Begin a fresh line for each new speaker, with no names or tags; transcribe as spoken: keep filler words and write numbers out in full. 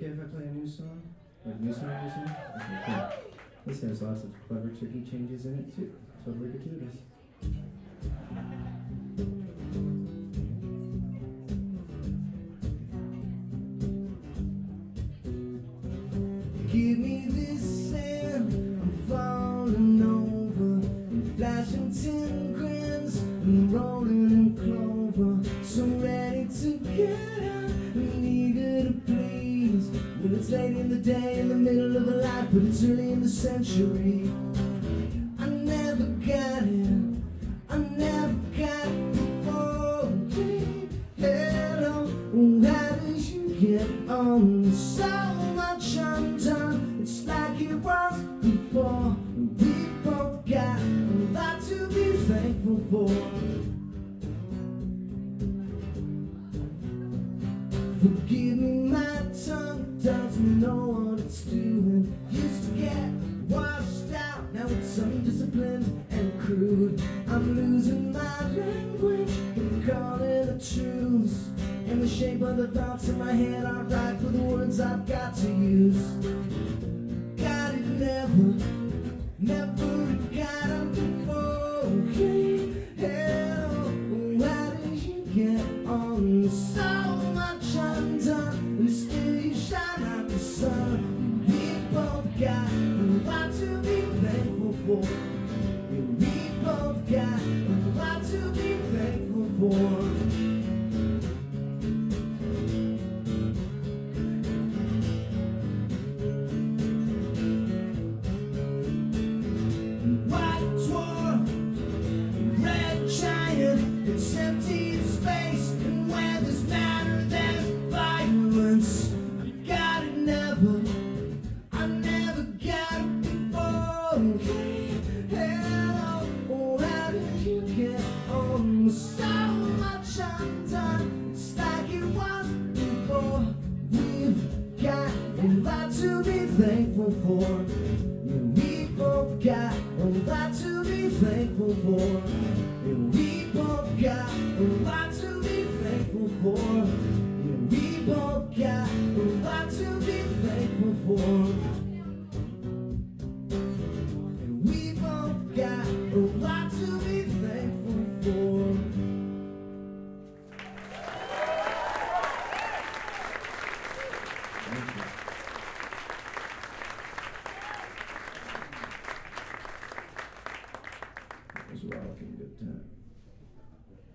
okay if I play a new song? Like new song, new song? Okay, cool. This has lots of clever, tricky changes in it too. Totally gratuitous. Give me this sand, I'm falling over, and flashing tin grins, and rolling in clover, so ready to get out, and eager to please. When it's late in the day, in the middle of a life, but it's early in the century. I never got it, I never got it before. Hello, how did you get on? So much undone, it's like it was before. We both got a lot to be thankful for. Forgive me, my tongue doesn't know what it's doing. Used to get washed out, now it's undisciplined and crude. I'm losing my language and calling a truce. And the shape of the thoughts in my head aren't right for the words I've got to use. God, it never, never got up before. Okay, hell, how did you get on? So much undone, and still you shine like the sun. We both got a lot to be thankful for. We both got a lot to be thankful for. It's empty space, and where there's matter, there's violence. I got it never, I never got it before. Hey, hello, oh, how did you get on? So much undone, it's like it was before. We've got a lot to be thankful for. Yeah, we both got a lot to be thankful for.